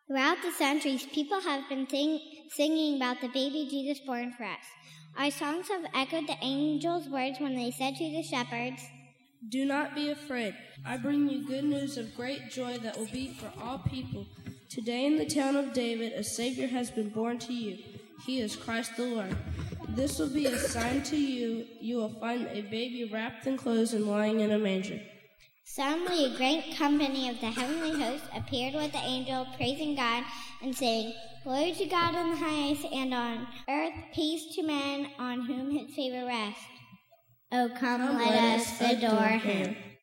Throughout the centuries, people have been singing about the baby Jesus born for us. Our songs have echoed the angels' words when they said to the shepherds, "Do not be afraid. I bring you good news of great joy that will be for all people. Today in the town of David, a Savior has been born to you. He is Christ the Lord. This will be a sign to you. You will find a baby wrapped in clothes and lying in a manger." Suddenly a great company of the heavenly host appeared with the angel, praising God and saying, "Glory to God in the highest, and on earth peace to men on whom his favor rests." Oh, come let us adore him.